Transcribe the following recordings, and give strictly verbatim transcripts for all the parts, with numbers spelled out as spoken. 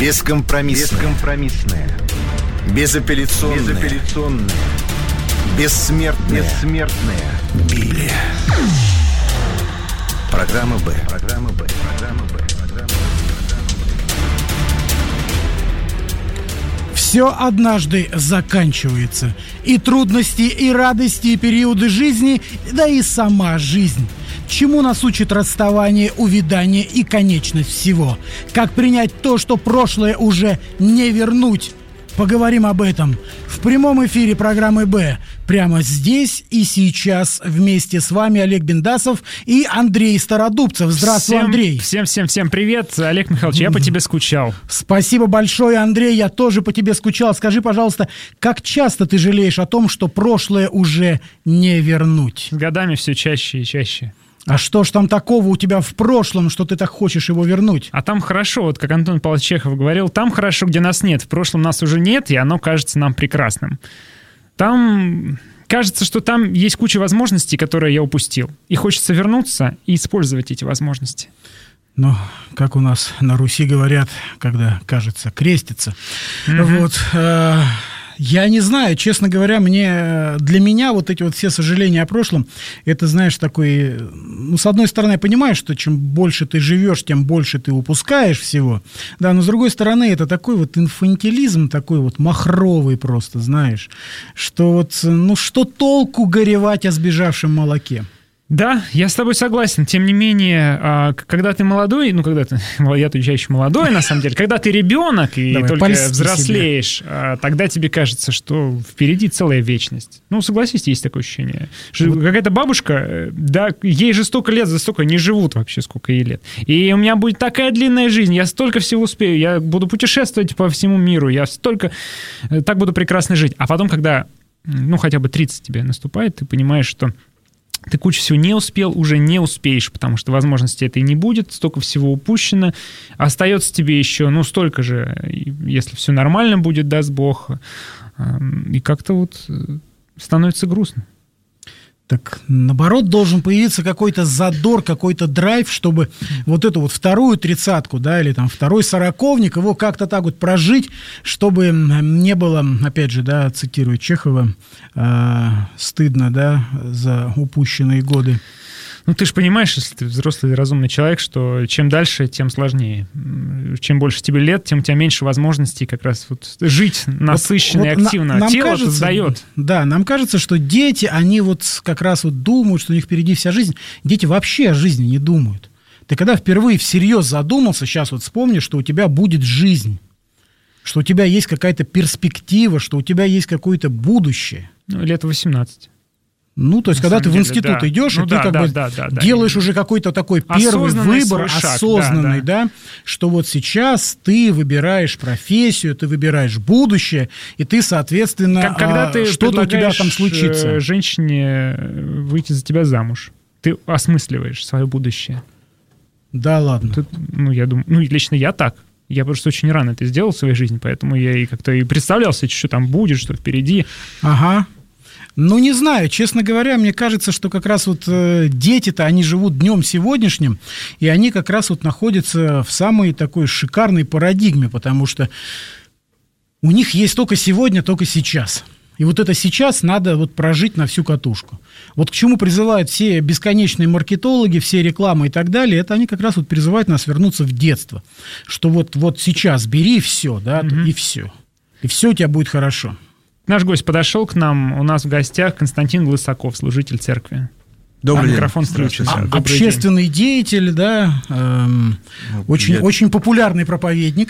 Бескомпромиссная. Бескомпромиссная. Безапелляционная. Безапелляционная. Бессмертная. Бессмертная. Библия. Программа «Б». Программа «Б». Программа «Б». Программа «Б». Все однажды заканчивается. И трудности, и радости, и периоды жизни, да и сама жизнь. Чему нас учит расставание, увядание и конечность всего? Как принять то, что прошлое уже не вернуть? Поговорим об этом в прямом эфире программы «Б». Прямо здесь и сейчас вместе с вами Олег Бендасов и Андрей Стародубцев. Здравствуй, всем, Андрей. Всем-всем-всем привет. Олег Михайлович, я по тебе скучал. Спасибо большое, Андрей. Я тоже по тебе скучал. Скажи, пожалуйста, как часто ты жалеешь о том, что прошлое уже не вернуть? С годами все чаще и чаще. А что ж там такого у тебя в прошлом, что ты так хочешь его вернуть? А там хорошо, вот как Антон Павлович Чехов говорил, там хорошо, где нас нет. В прошлом нас уже нет, и оно кажется нам прекрасным. Там кажется, что там есть куча возможностей, которые я упустил. И хочется вернуться и использовать эти возможности. Ну, как у нас на Руси говорят, когда, кажется, крестится. Mm-hmm. Вот... Э- Я не знаю, честно говоря, мне, для меня вот эти вот все сожаления о прошлом, это, знаешь, такой, ну, с одной стороны, я понимаю, что чем больше ты живешь, тем больше ты упускаешь всего, да, но с другой стороны, это такой вот инфантилизм, такой вот махровый просто, знаешь, что вот, ну, что толку горевать о сбежавшем молоке? Да, я с тобой согласен. Тем не менее, когда ты молодой, ну, когда ты, я-то еще молодой, на самом деле, когда ты ребенок и Давай, только взрослеешь, себе. Тогда тебе кажется, что впереди целая вечность. Ну, согласись, есть такое ощущение. Вот. Какая-то бабушка, да, ей же столько лет, за столько не живут вообще, сколько ей лет. И у меня будет такая длинная жизнь, я столько всего успею, я буду путешествовать по всему миру, я столько, так буду прекрасно жить. А потом, когда, ну, хотя бы тридцать тебе наступает, ты понимаешь, что ты кучу всего не успел, уже не успеешь, потому что возможности этой не будет, столько всего упущено. Остается тебе еще, ну, столько же, если все нормально будет, даст Бог. И как-то вот становится грустно. Так, наоборот, должен появиться какой-то задор, какой-то драйв, чтобы вот эту вот вторую тридцатку, да, или там второй сороковник, его как-то так вот прожить, чтобы не было, опять же, да, цитирую Чехова, э, стыдно, да, за упущенные годы. Ну, ты же понимаешь, если ты взрослый и разумный человек, что чем дальше, тем сложнее. Чем больше тебе лет, тем у тебя меньше возможностей как раз вот жить насыщенно вот, и активно. На, Тело кажется, сдает. Да, нам кажется, что дети, они вот как раз вот думают, что у них впереди вся жизнь. Дети вообще о жизни не думают. Ты когда впервые всерьез задумался, сейчас вот вспомни, что у тебя будет жизнь, что у тебя есть какая-то перспектива, что у тебя есть какое-то будущее. Ну, лет восемнадцать. Ну, то есть, на когда ты в институт да. идешь, ну, и да, ты как да, бы да, да, делаешь да. уже какой-то такой первый осознанный выбор, осознанный, да, да. да, что вот сейчас ты выбираешь профессию, ты выбираешь будущее, и ты, соответственно, как, когда ты что-то у тебя там случится. Женщине выйти за тебя замуж, ты осмысливаешь свое будущее. Да ладно. Ты, ну, я думаю, ну, лично я так. Я просто очень рано это сделал в своей жизни, поэтому я и как-то и представлял себе, что там будет, что впереди. Ага. Ну, не знаю, честно говоря, мне кажется, что как раз вот э, дети-то, они живут днем сегодняшним, и они как раз вот находятся в самой такой шикарной парадигме, потому что у них есть только сегодня, только сейчас. И вот это сейчас надо вот прожить на всю катушку. Вот к чему призывают все бесконечные маркетологи, все рекламы и так далее, это они как раз вот призывают нас вернуться в детство, что вот, вот сейчас бери все, да, mm-hmm. и все, и все у тебя будет хорошо. Наш гость подошел к нам. У нас в гостях Константин Глысаков, служитель церкви. Добрый а, микрофон включился. А, общественный день. деятель, да, эм, очень, очень популярный проповедник.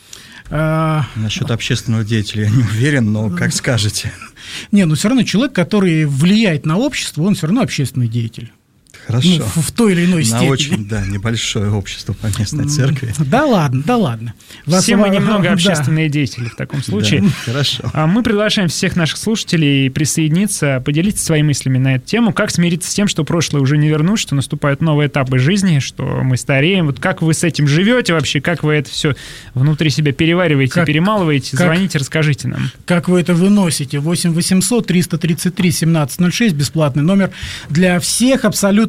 А, Насчет общественного деятеля я не уверен, но как скажете. Не, но все равно человек, который влияет на общество, он все равно общественный деятель. Хорошо. Ну, в, в той или иной на степени. Очень, да, небольшое общество по местной церкви. Да ладно, да ладно. Вас Все мы немного да. общественные деятели в таком случае. Да, хорошо. Мы приглашаем всех наших слушателей присоединиться, поделиться своими мыслями на эту тему. Как смириться с тем, что прошлое уже не вернуть, что наступают новые этапы жизни, что мы стареем. Вот как вы с этим живете вообще? Как вы это все внутри себя перевариваете, как, перемалываете? Как, Звоните, расскажите нам. Как вы это выносите? восемь восемьсот триста тридцать три семнадцать ноль шесть, бесплатный номер для всех абсолютно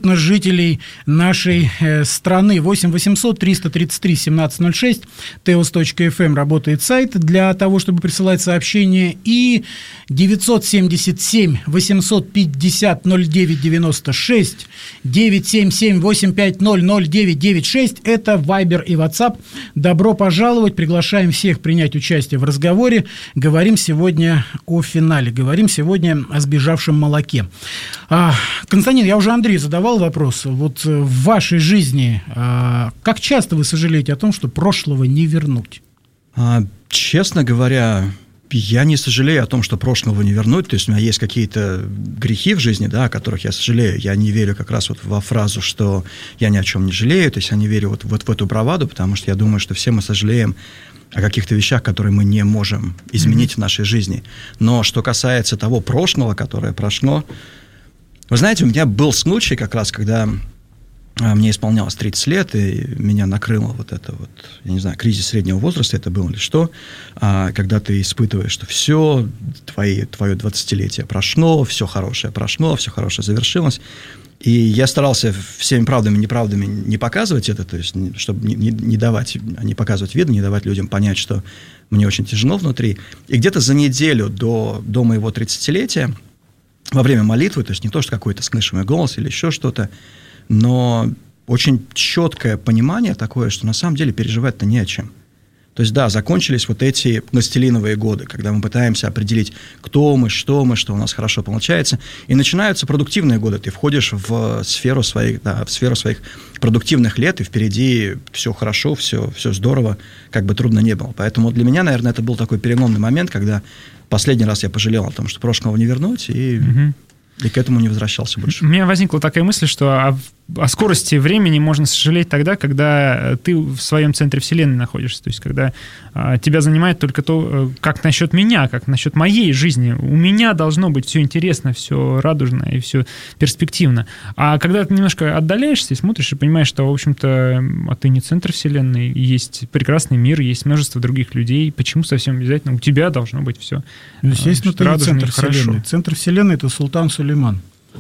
абсолютно жителей нашей э, страны. восемь восемьсот триста тридцать три семнадцать ноль шесть, теос точка эф эм работает сайт для того, чтобы присылать сообщения, и девятьсот семьдесят семь восемьсот пятьдесят ноль девять девяносто шесть, девять семь семь восемь пять ноль ноль девять девять шесть, это Вайбер и WhatsApp. Добро пожаловать, приглашаем всех принять участие в разговоре. Говорим сегодня о финале, говорим сегодня о сбежавшем молоке. А, Константин, я уже Андрею задавал вопрос. Вот в вашей жизни а, как часто вы сожалеете о том, что прошлого не вернуть? А, честно говоря, я не сожалею о том, что прошлого не вернуть. То есть у меня есть какие-то грехи в жизни, да, о которых я сожалею. Я не верю как раз вот во фразу, что я ни о чем не жалею. То есть я не верю вот, вот в эту браваду, потому что я думаю, что все мы сожалеем о каких-то вещах, которые мы не можем изменить mm-hmm. в нашей жизни. Но что касается того прошлого, которое прошло, вы знаете, у меня был случай как раз, когда мне исполнялось тридцать лет, и меня накрыло вот это вот, я не знаю, кризис среднего возраста, это было или что, когда ты испытываешь, что все, твои, твое двадцатилетие прошло, все хорошее прошло, все хорошее завершилось. И я старался всеми правдами и неправдами не показывать это, то есть, чтобы не, не, не давать, не показывать видно, не давать людям понять, что мне очень тяжело внутри. И где-то за неделю до, до моего тридцатилетия, во время молитвы, то есть не то, что какой-то слышимый голос или еще что-то, но очень четкое понимание такое, что на самом деле переживать-то не о чем. То есть, да, закончились вот эти пластилиновые годы, когда мы пытаемся определить, кто мы, что мы, что у нас хорошо получается, и начинаются продуктивные годы. Ты входишь в сферу своих, да, в сферу своих продуктивных лет, и впереди все хорошо, все, все здорово, как бы трудно не было. Поэтому для меня, наверное, это был такой переломный момент, когда последний раз я пожалел о том, что прошлого не вернуть, и... Угу. И к этому не возвращался больше. У меня возникла такая мысль, что о, о скорости времени можно сожалеть тогда, когда ты в своем центре вселенной находишься. То есть, когда а, тебя занимает только то, как насчет меня, как насчет моей жизни. У меня должно быть все интересно, все радужно и все перспективно. А когда ты немножко отдаляешься и смотришь, и понимаешь, что, в общем-то, а ты не центр вселенной, есть прекрасный мир, есть множество других людей. Почему совсем обязательно у тебя должно быть все естественно, ты не центр вселенной. Центр вселенной — это Султан Сулейман.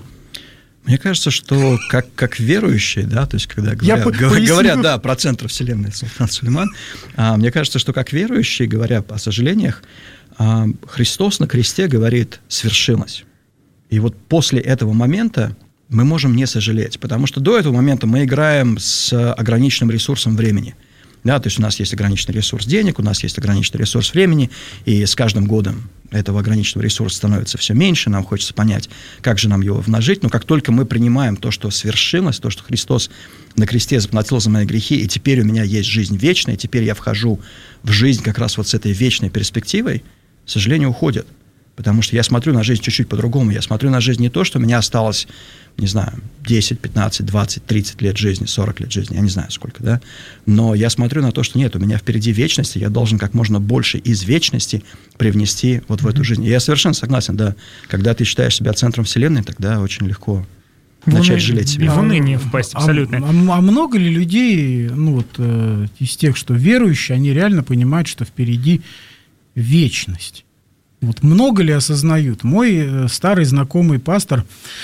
Мне кажется, что как, как верующие, да, то есть когда говорят, говорят, говорят да, про центр вселенной Султан Сулейман, а, мне кажется, что как верующие, говоря о сожалениях, а, Христос на кресте говорит «свершилось». И вот после этого момента мы можем не сожалеть, потому что до этого момента мы играем с ограниченным ресурсом времени. Да, то есть у нас есть ограниченный ресурс денег, у нас есть ограниченный ресурс времени, и с каждым годом этого ограниченного ресурса становится все меньше, нам хочется понять, как же нам его вложить. Но как только мы принимаем то, что свершилось, то, что Христос на кресте заплатил за мои грехи, и теперь у меня есть жизнь вечная, и теперь я вхожу в жизнь как раз вот с этой вечной перспективой, к сожалению, уходит. Потому что я смотрю на жизнь чуть-чуть по-другому. Я смотрю на жизнь не то, что у меня осталось, не знаю, десять, пятнадцать, двадцать, тридцать лет жизни, сорок лет жизни, я не знаю сколько, да. Но я смотрю на то, что нет, у меня впереди вечность, и я должен как можно больше из вечности привнести вот в эту жизнь. И я совершенно согласен, да. Когда ты считаешь себя центром вселенной, тогда очень легко начать жалеть себя. И в уныние впасть абсолютно. А, а, а много ли людей, ну вот, э, из тех, что верующие, они реально понимают, что впереди вечность? Вот много ли осознают? Мой старый знакомый пастор,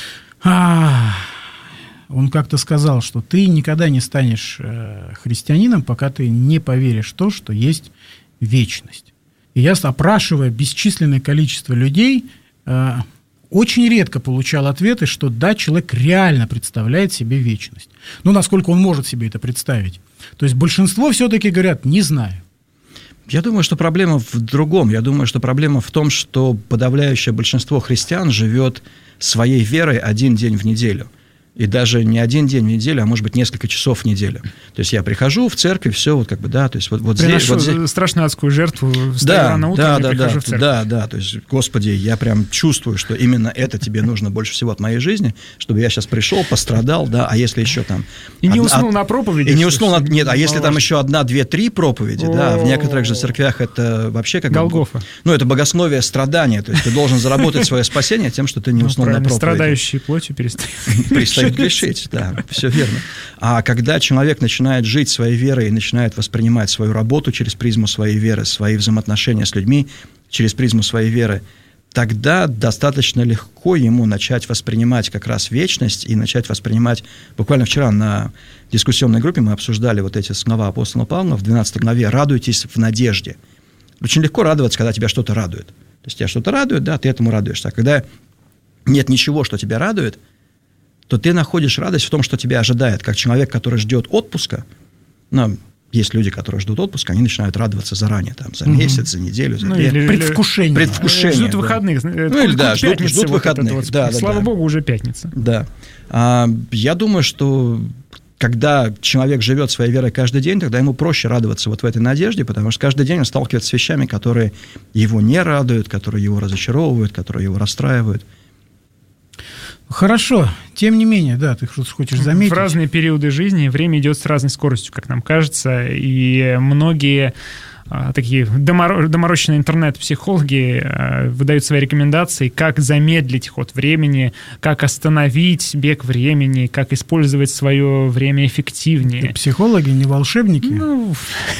а, он как-то сказал, что ты никогда не станешь э, христианином, пока ты не поверишь в то, что есть вечность. И я, опрашивая бесчисленное количество людей, э, очень редко получал ответы, что да, человек реально представляет себе вечность. Ну, насколько он может себе это представить. То есть большинство все-таки говорят: не знаю. Я думаю, что проблема в другом. Я думаю, что проблема в том, что подавляющее большинство христиан живет своей верой один день в неделю. И даже не один день в неделю, а может быть несколько часов в неделю. То есть я прихожу в церковь, все вот как бы, да, то есть вот, вот здесь... Вот здесь... страшную адскую жертву, встаю да, рано утром да, и да, прихожу да, в церковь. Да, да, то есть, Господи, я прям чувствую, что именно это тебе нужно больше всего от моей жизни, чтобы я сейчас пришел, пострадал, да, а если еще там... И од... не уснул на проповеди. И не уснул на... Нет, а если там еще одна, две, три проповеди, да, в некоторых же церквях это вообще как... Голгофа. Ну, это богословие страдания, то есть ты должен заработать свое спасение тем, что ты не уснул на проповеди. Страдающие плотью перестают грешить, да. Все верно. А когда человек начинает жить своей верой и начинает воспринимать свою работу через призму своей веры, свои взаимоотношения с людьми через призму своей веры, тогда достаточно легко ему начать воспринимать как раз вечность и начать воспринимать... Буквально вчера на дискуссионной группе мы обсуждали вот эти слова апостола Павла в двенадцатой главе «Радуйтесь в надежде». Очень легко радоваться, когда тебя что-то радует. То есть тебя что-то радует, да, ты этому радуешься. А когда нет ничего, что тебя радует, то ты находишь радость в том, что тебя ожидает. Как человек, который ждет отпуска, ну, есть люди, которые ждут отпуска, они начинают радоваться заранее, там, за месяц, угу. за неделю, за ну, две. Или, предвкушение. Предвкушение. Ждут да. выходных. Ну, или да, ждут, ждут вот выходных. Вот, да, слава да, богу, да. уже пятница. Да. А, я думаю, что когда человек живет своей верой каждый день, тогда ему проще радоваться вот в этой надежде, потому что каждый день он сталкивается с вещами, которые его не радуют, которые его разочаровывают, которые его расстраивают. Хорошо, тем не менее, да, ты что-то хочешь заметить. В разные периоды жизни время идет с разной скоростью, как нам кажется, и многие а, такие доморо- доморощенные интернет-психологи а, выдают свои рекомендации, как замедлить ход времени, как остановить бег времени, как использовать свое время эффективнее. Ты психологи, не волшебники? Ну,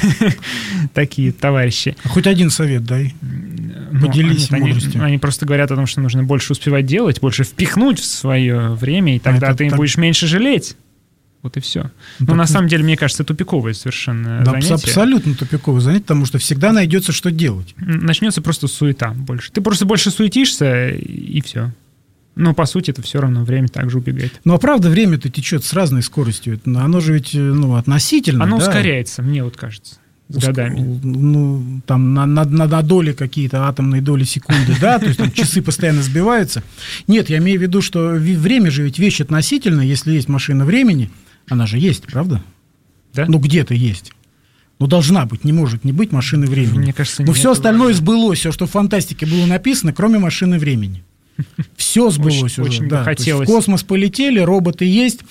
такие товарищи. Хоть один совет дай. Поделись ну, мудростью. Они, они просто говорят о том, что нужно больше успевать делать, больше впихнуть в свое время, и тогда а ты так... будешь меньше жалеть. Вот и все. Но так... на самом деле, мне кажется, тупиковое совершенно да, занятие. Абсолютно тупиковое занятие, потому что всегда найдется, что делать. Начнется просто суета больше. Ты просто больше суетишься, и все. Но, по сути, это все равно время также убегает. Ну, а правда, время-то течет с разной скоростью. Оно же ведь, ну, относительно. Оно да? ускоряется, мне вот кажется. С годами. Ну, там на, на, на доли какие-то атомные доли секунды, да, то есть там часы постоянно сбиваются. Нет, я имею в виду, что время же ведь вещь относительная, если есть машина времени, она же есть, правда? Да? Ну, где-то есть. Ну, должна быть, не может не быть машины времени. Мне кажется, но все остальное важно. Сбылось, все, что в фантастике было написано, кроме машины времени. Все сбылось очень, уже. Очень да. хотелось. В космос полетели, роботы есть,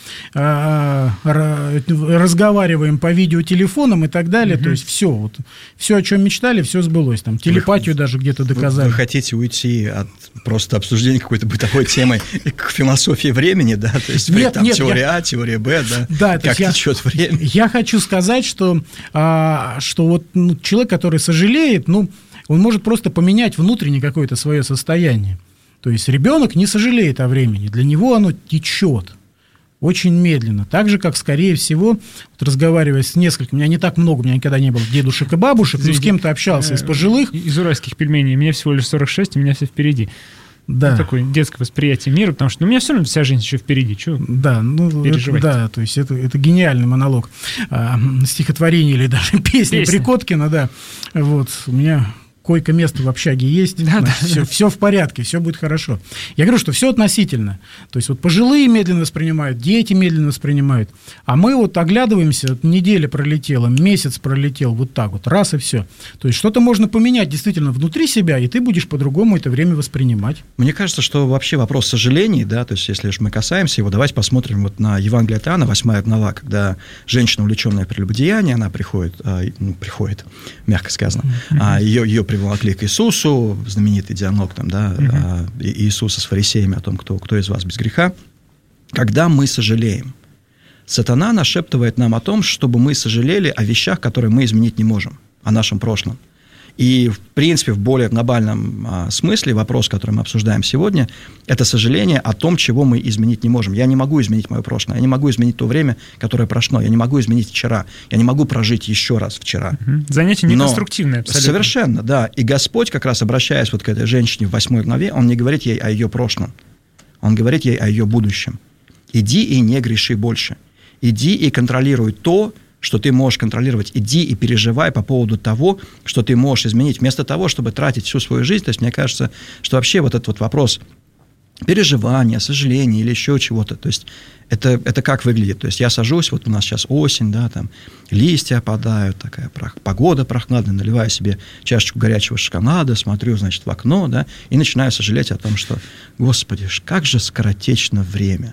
а, а, разговариваем по видеотелефонам и так далее. Угу. То есть все, вот, все, о чем мечтали, все сбылось. Там, телепатию вы, даже где-то доказали. Вы, вы хотите уйти от просто обсуждения какой-то бытовой темы к философии времени, да? То есть нет, там, нет, теория я... А, теория Б, да? Да, как течет я... время. Я хочу сказать, что, а, что вот, ну, человек, который сожалеет, ну, он может просто поменять внутреннее какое-то свое состояние. То есть ребенок не сожалеет о времени, для него оно течет очень медленно. Так же, как, скорее всего, вот разговаривая с несколькими, у меня не так много, у меня никогда не было дедушек и бабушек, но с кем-то общался из пожилых. Из уральских пельменей, мне всего лишь сорок шесть, у меня все впереди. Да. Ну, такое детское восприятие мира, потому что ну, у меня все равно вся жизнь еще впереди. Чего да, ну, это, да, то есть это, это гениальный монолог. А, стихотворение или даже песни Песня. Прикоткина, да. Вот, у меня... койко-место в общаге есть, да, значит, да, все, да. все в порядке, все будет хорошо. Я говорю, что все относительно. То есть вот пожилые медленно воспринимают, дети медленно воспринимают, а мы вот оглядываемся, вот неделя пролетела, месяц пролетел, вот так вот, раз и все. То есть что-то можно поменять действительно внутри себя, и ты будешь по-другому это время воспринимать. Мне кажется, что вообще вопрос сожалений, да, то есть если уж мы касаемся его, давайте посмотрим вот на Евангелие от Иоанна, восьмая глава, когда женщина, увлеченная прелюбодеянием, она приходит, а, ну, приходит, мягко сказано, mm-hmm. а ее, ее привлекли к Иисусу, знаменитый диалог там, да, uh-huh. Иисуса с фарисеями о том, кто, кто из вас без греха. Когда мы сожалеем, сатана нашептывает нам о том, чтобы мы сожалели о вещах, которые мы изменить не можем, о нашем прошлом. И, в принципе, в более глобальном а, смысле вопрос, который мы обсуждаем сегодня, это сожаление о том, чего мы изменить не можем. Я не могу изменить мое прошлое, я не могу изменить то время, которое прошло, я не могу изменить вчера, я не могу прожить еще раз вчера. Угу. Занятие неконструктивное абсолютно. Совершенно, да. И Господь, как раз обращаясь вот к этой женщине в восьмой главе, Он не говорит ей о ее прошлом, Он говорит ей о ее будущем. Иди и не греши больше. Иди и контролируй то, что ты можешь контролировать. Иди и переживай по поводу того, что ты можешь изменить, вместо того, чтобы тратить всю свою жизнь. То есть мне кажется, что вообще вот этот вот вопрос переживания, сожаления или еще чего-то, то есть это, это как выглядит? То есть я сажусь, вот у нас сейчас осень, да, там листья опадают, такая погода прохладная, наливаю себе чашечку горячего шоколада, смотрю, значит, в окно, да, и начинаю сожалеть о том, что, Господи, как же скоротечно время.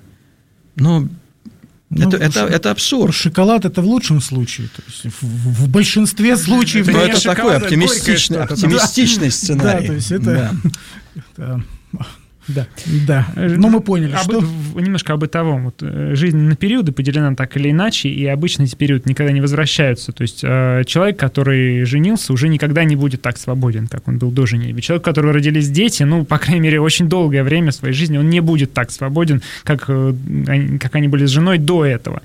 Но Ну, это, это, это абсурд. Шоколад это в лучшем случае. То есть в, в большинстве случаев. Это, это такой оптимистичный, оптимистичный да. сценарий. Да, то есть это, да. это Да, да. Но мы поняли, об, что... Немножко об бытовом. Вот, жизнь на периоды поделена так или иначе, и обычно эти периоды никогда не возвращаются. То есть э, человек, который женился, уже никогда не будет так свободен, как он был до женитьбы. Человек, у которого родились дети, ну, по крайней мере, очень долгое время в своей жизни он не будет так свободен, как, э, как они были с женой до этого.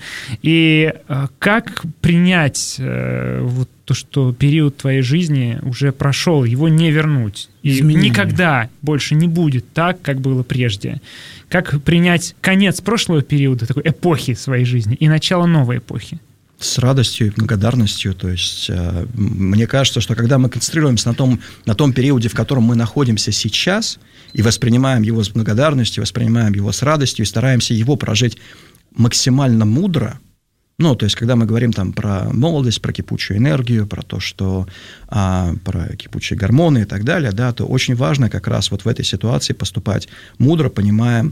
И э, как принять э, вот то, что период твоей жизни уже прошел, его не вернуть. И изменения. Никогда больше не будет так, как было прежде. Как принять конец прошлого периода, такой эпохи своей жизни, и начало новой эпохи? С радостью и благодарностью. То есть, э, мне кажется, что когда мы концентрируемся на том, на том периоде, в котором мы находимся сейчас, и воспринимаем его с благодарностью, воспринимаем его с радостью, и стараемся его прожить максимально мудро, ну, то есть, когда мы говорим там про молодость, про кипучую энергию, про то, что а, про кипучие гормоны и так далее, да, то очень важно как раз вот в этой ситуации поступать мудро, понимая,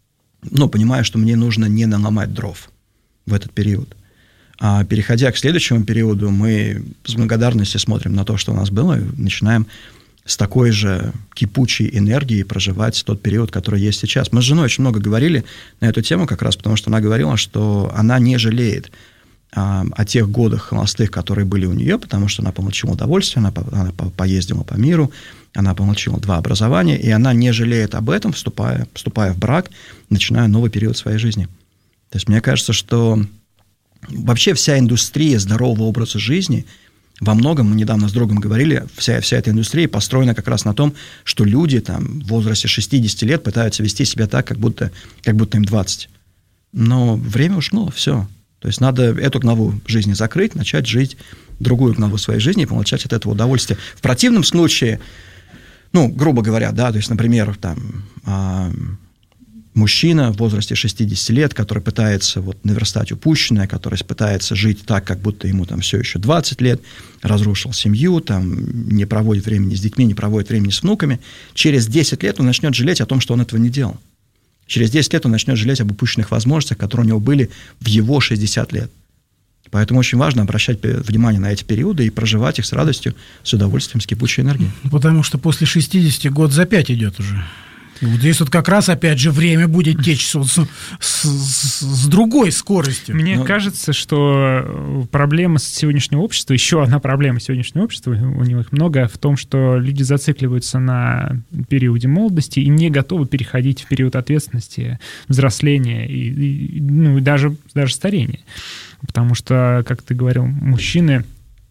ну, понимая, что мне нужно не наломать дров в этот период. А переходя к следующему периоду, мы с благодарностью смотрим на то, что у нас было, и начинаем с такой же кипучей энергией проживать тот период, который есть сейчас. Мы с женой очень много говорили на эту тему, как раз потому, что она говорила, что она не жалеет а, о тех годах холостых, которые были у нее, потому что она получила удовольствие, она, она поездила по миру, она получила два образования, и она не жалеет об этом, вступая, вступая в брак, начиная новый период своей жизни. То есть мне кажется, что вообще вся индустрия здорового образа жизни – во многом, мы недавно с другом говорили, вся, вся эта индустрия построена как раз на том, что люди там, в возрасте шестидесяти лет пытаются вести себя так, как будто, как будто им двадцать. Но время ушло, все. То есть надо эту главу жизни закрыть, начать жить другую главу своей жизни и получать от этого удовольствие. В противном случае, ну, грубо говоря, да, то есть, например, там... А, мужчина в возрасте шестидесяти лет, который пытается вот наверстать упущенное, который пытается жить так, как будто ему там все еще двадцать лет, разрушил семью, там, не проводит времени с детьми, не проводит времени с внуками, через десять лет он начнет жалеть о том, что он этого не делал. Через десять лет он начнет жалеть об упущенных возможностях, которые у него были в его шестьдесят лет. Поэтому очень важно обращать внимание на эти периоды и проживать их с радостью, с удовольствием, с кипучей энергией. Потому что после шестидесяти год за пять идет уже. И вот здесь вот как раз, опять же, время будет течь с, с, с, с другой скоростью. Мне Но... кажется, что проблема сегодняшнего общества, еще одна проблема сегодняшнего общества, у них много, в том, что люди зацикливаются на периоде молодости и не готовы переходить в период ответственности, взросления и, и, ну, и даже, даже старения. Потому что, как ты говорил, мужчины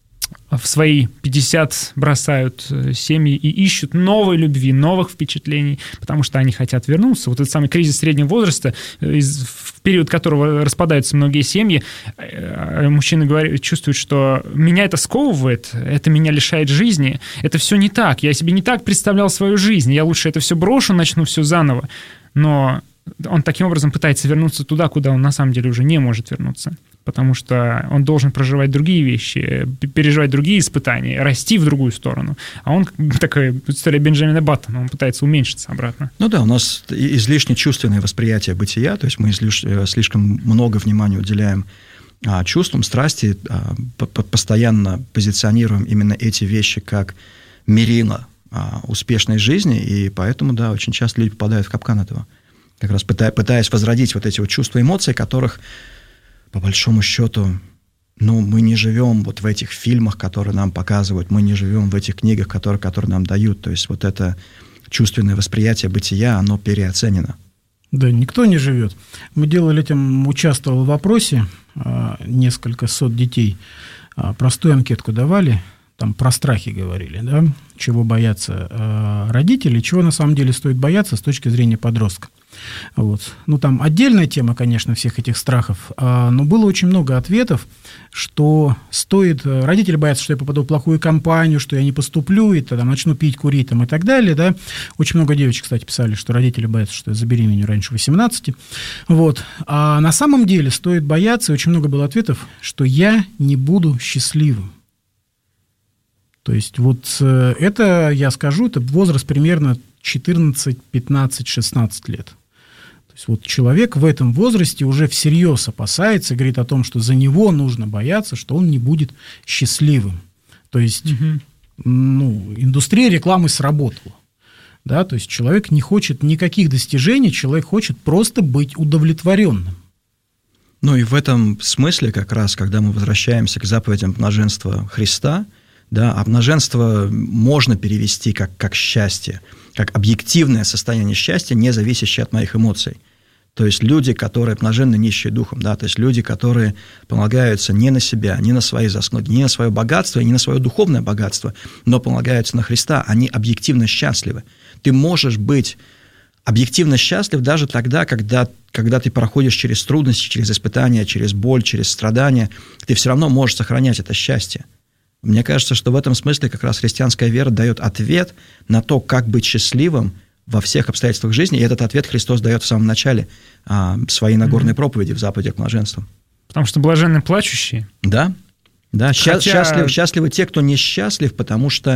в свои пятьдесят бросают семьи и ищут новой любви, новых впечатлений, потому что они хотят вернуться. Вот этот самый кризис среднего возраста, в период которого распадаются многие семьи, мужчины говорят, чувствуют, что меня это сковывает, это меня лишает жизни, это все не так, я себе не так представлял свою жизнь, я лучше это все брошу, начну все заново. Но он таким образом пытается вернуться туда, куда он на самом деле уже не может вернуться. Потому что он должен проживать другие вещи, переживать другие испытания, расти в другую сторону. А он, такая история Бенджамина Баттона, он пытается уменьшиться обратно. Ну да, у нас излишне чувственное восприятие бытия, то есть мы излиш... слишком много внимания уделяем а, чувствам, страсти, а, постоянно позиционируем именно эти вещи как мерило а, успешной жизни, и поэтому, да, очень часто люди попадают в капкан этого, как раз пытаясь, пытаясь возродить вот эти вот чувства, эмоции, которых по большому счету, ну, мы не живем вот в этих фильмах, которые нам показывают, мы не живем в этих книгах, которые, которые нам дают. То есть вот это чувственное восприятие бытия, оно переоценено. Да, никто не живет. Мы делали этим, участвовал в опросе, несколько сот детей, простую анкетку давали, там про страхи говорили, да, чего боятся родители, чего на самом деле стоит бояться с точки зрения подростка. Вот. Ну, там отдельная тема, конечно, всех этих страхов, но было очень много ответов, что стоит... Родители боятся, что я попаду в плохую компанию, что я не поступлю, и тогда начну пить, курить там, и так далее. Да? Очень много девочек, кстати, писали, что родители боятся, что я забеременею раньше восемнадцати. Вот. А на самом деле стоит бояться, и очень много было ответов, что я не буду счастливым. То есть вот это, я скажу, это возраст примерно четырнадцать, пятнадцать, шестнадцать лет. То есть вот человек в этом возрасте уже всерьез опасается, говорит о том, что за него нужно бояться, что он не будет счастливым. То есть, угу. ну, индустрия рекламы сработала. Да, то есть человек не хочет никаких достижений, человек хочет просто быть удовлетворенным. Ну и в этом смысле как раз, когда мы возвращаемся к заповедям блаженства Христа, да, а блаженство можно перевести как, как счастье, как объективное состояние счастья, не зависящее от моих эмоций. То есть люди, которые блаженны нищие духом, да, то есть люди, которые полагаются не на себя, не на свои заслуги, не на свое богатство, не на свое духовное богатство, но полагаются на Христа, они объективно счастливы. Ты можешь быть объективно счастлив даже тогда, когда, когда ты проходишь через трудности, через испытания, через боль, через страдания, ты все равно можешь сохранять это счастье. Мне кажется, что в этом смысле как раз христианская вера дает ответ на то, как быть счастливым во всех обстоятельствах жизни, и этот ответ Христос дает в самом начале а, своей Нагорной mm-hmm. проповеди в заповедях к блаженству. Потому что блаженны плачущие. Да, да. Хотя... Счастливы, счастливы те, кто несчастлив, потому что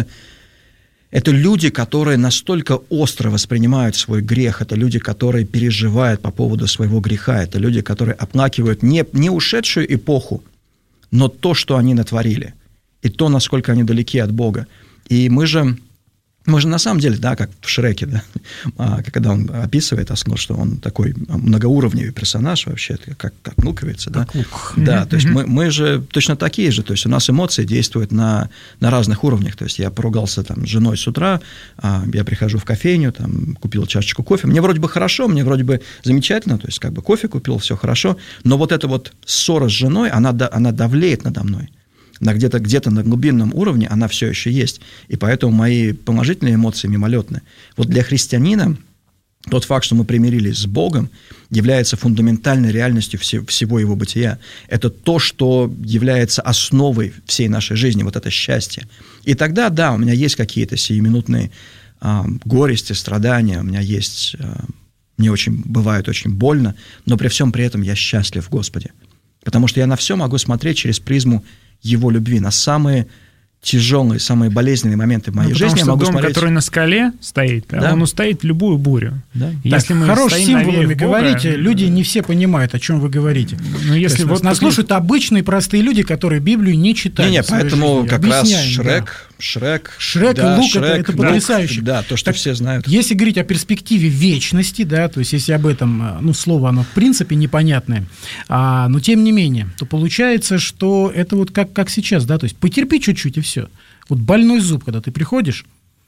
это люди, которые настолько остро воспринимают свой грех, это люди, которые переживают по поводу своего греха, это люди, которые оплакивают не, не ушедшую эпоху, но то, что они натворили, и то, насколько они далеки от Бога. И мы же... Мы же на самом деле, да, как в Шреке, да, когда он описывает Асгор, что он такой многоуровневый персонаж вообще, как, как луковица, да. Да, то есть мы, мы же точно такие же, то есть у нас эмоции действуют на, на разных уровнях, то есть я поругался там с женой с утра, я прихожу в кофейню, там, купил чашечку кофе, мне вроде бы хорошо, мне вроде бы замечательно, то есть как бы кофе купил, все хорошо, но вот эта вот ссора с женой, она, она давлеет надо мной. На где-то, где-то на глубинном уровне она все еще есть. И поэтому мои положительные эмоции мимолетны. Вот для христианина тот факт, что мы примирились с Богом, является фундаментальной реальностью всего его бытия. Это то, что является основой всей нашей жизни, вот это счастье. И тогда, да, у меня есть какие-то сиюминутные а, горести, страдания, у меня есть... А, мне очень, бывает очень больно, но при всем при этом я счастлив в Господе. Потому что я на все могу смотреть через призму Его любви, на самые тяжелые, самые болезненные моменты в моей ну, жизни. Потому что я могу дом, смотреть... который на скале стоит, да? Он устоит любую бурю. Да. Если так, мы хорошими символами Бога, говорите, люди не все понимают, о чем вы говорите. Ну, если вот нас, нас слушают обычные простые люди, которые Библию не читают. Не-не, поэтому жизни. как Объясняем, раз Шрек, да. Шрек, Шрек да, и Лук, Шрек, это, это да, потрясающе. Да, то, что так, все знают. Если говорить о перспективе вечности, да, то есть если об этом, ну, слово, оно в принципе непонятное, а, но тем не менее, то получается, что это вот как, как сейчас, да, то есть потерпи чуть-чуть и все. Вот больной зуб, когда ты приходишь,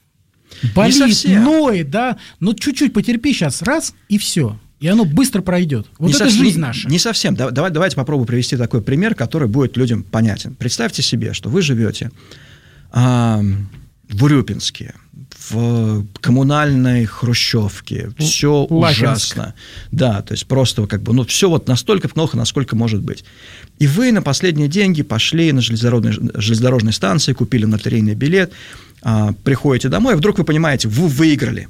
болит, ноет, да, но чуть-чуть потерпи сейчас, раз, и все. И оно быстро пройдет. Вот не это совсем, жизнь наша. Не совсем. Давай, давайте попробую привести такой пример, который будет людям понятен. Представьте себе, что вы живете а, в Урюпинске, в коммунальной хрущевке, все Лакинск. Ужасно. Да, то есть просто как бы, ну, все вот настолько плохо, насколько может быть. И вы на последние деньги пошли на железнодорожной, железнодорожной станции, купили лотерейный билет, а, приходите домой, и вдруг вы понимаете, вы выиграли.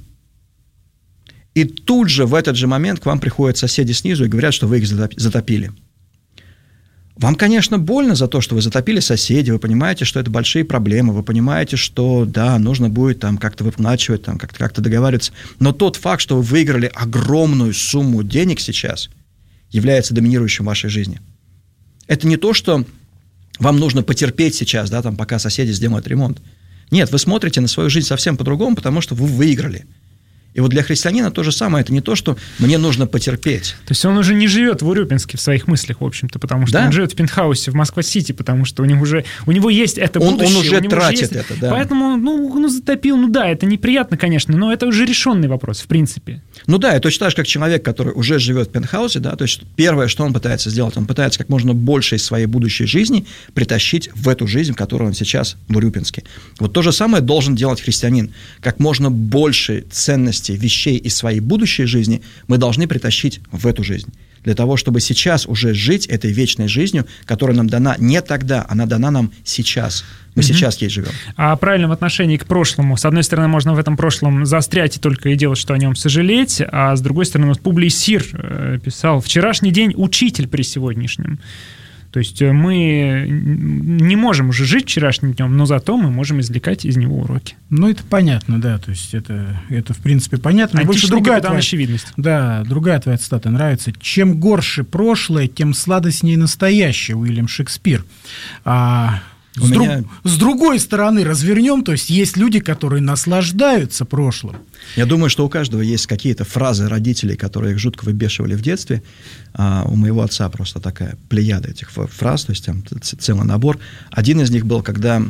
И тут же, в этот же момент, к вам приходят соседи снизу и говорят, что вы их затопили. Вам, конечно, больно за то, что вы затопили соседей, вы понимаете, что это большие проблемы, вы понимаете, что, да, нужно будет там как-то выплачивать, там как-то, как-то договариваться, но тот факт, что вы выиграли огромную сумму денег сейчас, является доминирующим в вашей жизни. Это не то, что вам нужно потерпеть сейчас, да, там, пока соседи сделают ремонт. Нет, вы смотрите на свою жизнь совсем по-другому, потому что вы выиграли. И вот для христианина то же самое, это не то, что мне нужно потерпеть. То есть он уже не живет в Урюпинске в своих мыслях, в общем-то, потому что да? он живет в пентхаусе в Москва-Сити, потому что у него уже у него есть это будущее. Он, он уже тратит есть, это, да. Поэтому, ну, ну, затопил, ну да, это неприятно, конечно, но это уже решенный вопрос, в принципе. Ну да, это точно так же, как человек, который уже живет в пентхаусе, да, то есть первое, что он пытается сделать, он пытается как можно больше из своей будущей жизни притащить в эту жизнь, в которой он сейчас в Урюпинске. Вот то же самое должен делать христианин. Как можно больше ценностей, вещей из своей будущей жизни мы должны притащить в эту жизнь. Для того, чтобы сейчас уже жить этой вечной жизнью, которая нам дана не тогда, она дана нам сейчас. Мы mm-hmm. сейчас ей живем. А правильно в отношении к прошлому. С одной стороны, можно в этом прошлом заострять и только и делать, что о нем сожалеть, а с другой стороны, вот Публий Сир писал: «Вчерашний день – учитель при сегодняшнем». То есть мы не можем уже жить вчерашним днем, но зато мы можем извлекать из него уроки. Ну, это понятно, да, то есть это, это в принципе понятно. Больше другая твоя, очевидность. Да, другая твоя цитата нравится. «Чем горше прошлое, тем сладостнее настоящее», Уильям Шекспир. А С, меня... друг, с другой стороны развернем, то есть есть люди, которые наслаждаются прошлым. Я думаю, что у каждого есть какие-то фразы родителей, которые их жутко выбешивали в детстве. А у моего отца просто такая плеяда этих фраз, то есть там целый набор. Один из них был, когда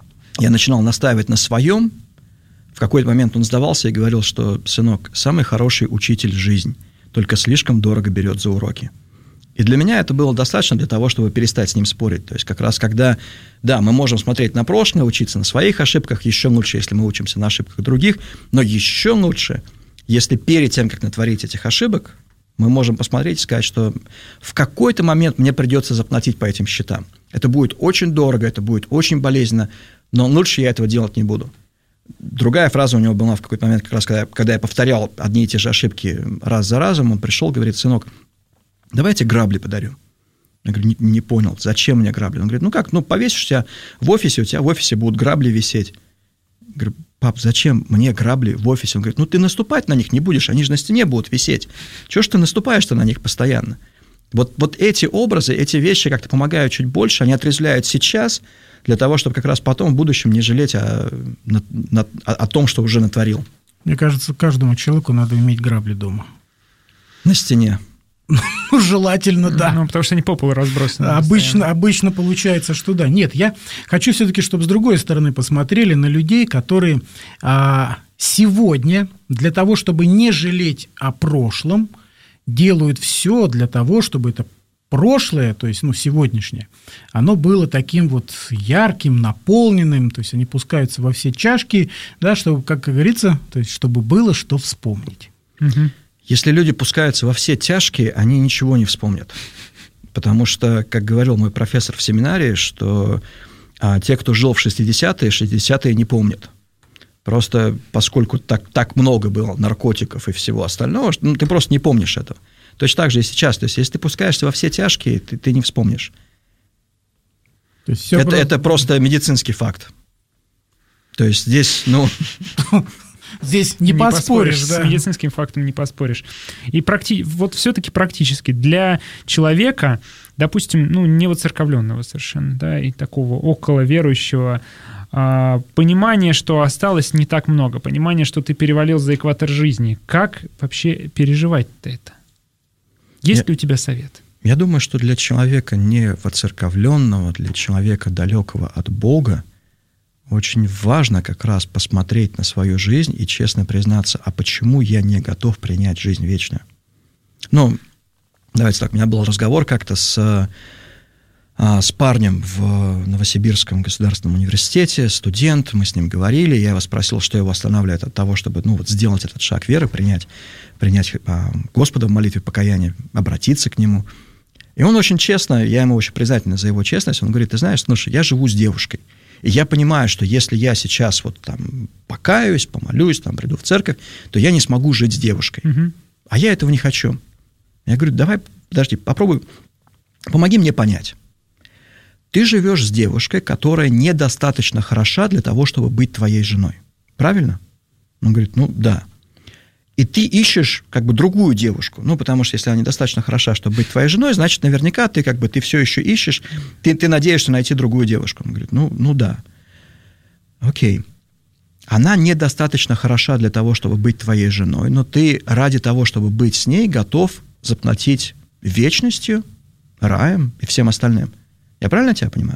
я начинал настаивать на своем, в какой-то момент он сдавался и говорил, что, сынок, самый хороший учитель – жизнь, только слишком дорого берет за уроки. И для меня это было достаточно для того, чтобы перестать с ним спорить. То есть как раз когда, да, мы можем смотреть на прошлое, учиться на своих ошибках, еще лучше, если мы учимся на ошибках других, но еще лучше, если перед тем, как натворить этих ошибок, мы можем посмотреть и сказать, что в какой-то момент мне придется заплатить по этим счетам. Это будет очень дорого, это будет очень болезненно, но лучше я этого делать не буду. Другая фраза у него была в какой-то момент, как раз когда, когда я повторял одни и те же ошибки раз за разом, он пришел, говорит: сынок, давайте грабли подарю. Я говорю: не, не понял, зачем мне грабли? Он говорит: ну как, ну повесишь себя в офисе, у тебя в офисе будут грабли висеть. Я говорю: пап, зачем мне грабли в офисе? Он говорит: ну ты наступать на них не будешь, они же на стене будут висеть. Чего ж ты наступаешь-то на них постоянно? Вот, вот эти образы, эти вещи как-то помогают чуть больше, они отрезвляют сейчас, для того, чтобы как раз потом в будущем не жалеть о, о, о том, что уже натворил. Мне кажется, каждому человеку надо иметь грабли дома. На стене. Ну, желательно, да. Ну, потому что они по полу разбросаны. Обычно, обычно получается, что да. Нет, я хочу все-таки, чтобы с другой стороны посмотрели на людей, которые а, сегодня для того, чтобы не жалеть о прошлом, делают все для того, чтобы это прошлое, то есть, ну, сегодняшнее, оно было таким вот ярким, наполненным, то есть они пускаются во все чашки, да, чтобы, как говорится, то есть чтобы было что вспомнить. Угу. Если люди пускаются во все тяжкие, они ничего не вспомнят. Потому что, как говорил мой профессор в семинарии, что а, те, кто жил в шестидесятые, шестидесятые не помнят. Просто поскольку так, так много было наркотиков и всего остального, ну, ты просто не помнишь этого. Точно так же и сейчас. То есть, если ты пускаешься во все тяжкие, ты, ты не вспомнишь. То есть это, просто... это просто медицинский факт. То есть, здесь, ну... Здесь не, не поспоришь, поспоришь, да. С медицинским фактом не поспоришь. И практи... вот все-таки практически для человека, допустим, ну, не воцерковленного совершенно, да, и такого около верующего, а, понимание, что осталось не так много, понимание, что ты перевалил за экватор жизни. Как вообще переживать-то это? Есть я, ли у тебя совет? Я думаю, что для человека не воцерковленного, для человека далекого от Бога, очень важно как раз посмотреть на свою жизнь и честно признаться, а почему я не готов принять жизнь вечную? Ну, давайте так, у меня был разговор как-то с, с парнем в Новосибирском государственном университете, студент, мы с ним говорили, я его спросил, что его останавливает от того, чтобы, ну, вот сделать этот шаг веры, принять, принять Господа в молитве покаяния, обратиться к Нему. И он очень честно, я ему очень признателен за его честность, он говорит: ты знаешь, слушай, я живу с девушкой, и я понимаю, что если я сейчас вот там покаюсь, помолюсь, там приду в церковь, то я не смогу жить с девушкой. Угу. А я этого не хочу. Я говорю: давай, подожди, попробуй, помоги мне понять. Ты живешь с девушкой, которая недостаточно хороша для того, чтобы быть твоей женой. Правильно? Он говорит: ну да. И ты ищешь как бы другую девушку. Ну, потому что если она недостаточно хороша, чтобы быть твоей женой, значит, наверняка ты как бы ты все еще ищешь, ты, ты надеешься найти другую девушку. Он говорит: ну, ну да. Окей. Она недостаточно хороша для того, чтобы быть твоей женой, но ты ради того, чтобы быть с ней, готов заплатить вечностью, раем и всем остальным. Я правильно тебя понимаю?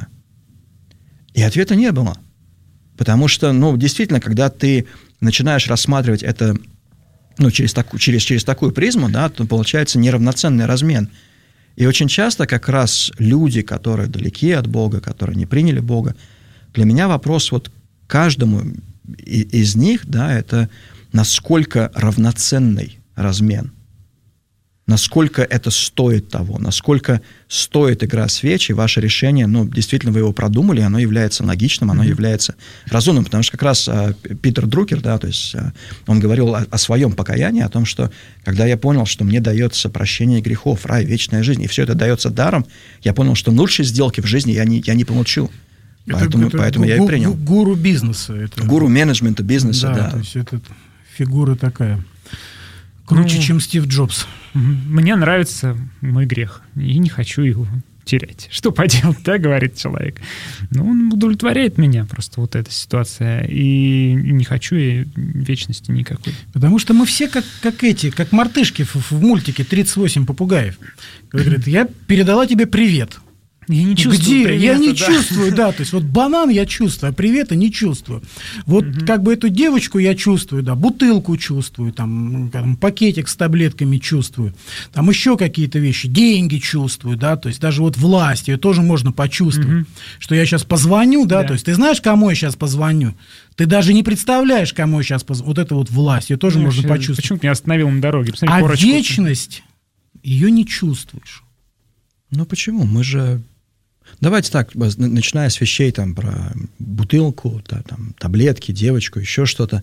И ответа не было. Потому что, ну, действительно, когда ты начинаешь рассматривать это, ну, через, таку, через, через такую призму, да, то получается неравноценный размен. И очень часто как раз люди, которые далеки от Бога, которые не приняли Бога, для меня вопрос вот каждому из них, да, это насколько равноценный размен, насколько это стоит того, насколько стоит игра свеч, и ваше решение, ну, действительно, вы его продумали, оно является логичным, оно mm-hmm. является разумным, потому что как раз а, Питер Друкер, да, то есть а, он говорил о, о своем покаянии, о том, что когда я понял, что мне дается прощение грехов, рай, вечная жизнь, и все это дается даром, я понял, что лучшей сделки в жизни я не, я не получу. Это, поэтому это поэтому гу- я и принял. Гуру бизнеса. Это... Гуру менеджмента бизнеса, да. Да, то есть это фигура такая... Круче, ну, чем Стив Джобс. Мне нравится мой грех, и не хочу его терять. Что поделать, да, говорит человек. Ну, он удовлетворяет меня просто вот эта ситуация. И не хочу я вечности никакой. Потому что мы все как, как эти, как мартышки в, в мультике «тридцать восемь попугаев». Говорит, я передала тебе привет. Я не чувствую Где? привета, Я не да. чувствую, да. То есть вот банан я чувствую, а привета не чувствую. Вот угу. как бы эту девочку я чувствую, да, бутылку чувствую, там, там пакетик с таблетками чувствую, там еще какие-то вещи, деньги чувствую, да, то есть даже вот власть, ее тоже можно почувствовать, угу. что я сейчас позвоню, да, да, то есть ты знаешь, кому я сейчас позвоню? Ты даже не представляешь, кому я сейчас позвоню. Вот это вот власть, ее тоже ну, можно почувствовать. Почему ты меня остановил на дороге? Посмотри, а корочку. Вечность, ее не чувствуешь. Ну почему? Мы же... Давайте так, начиная с вещей там, про бутылку, да, там, таблетки, девочку, еще что-то.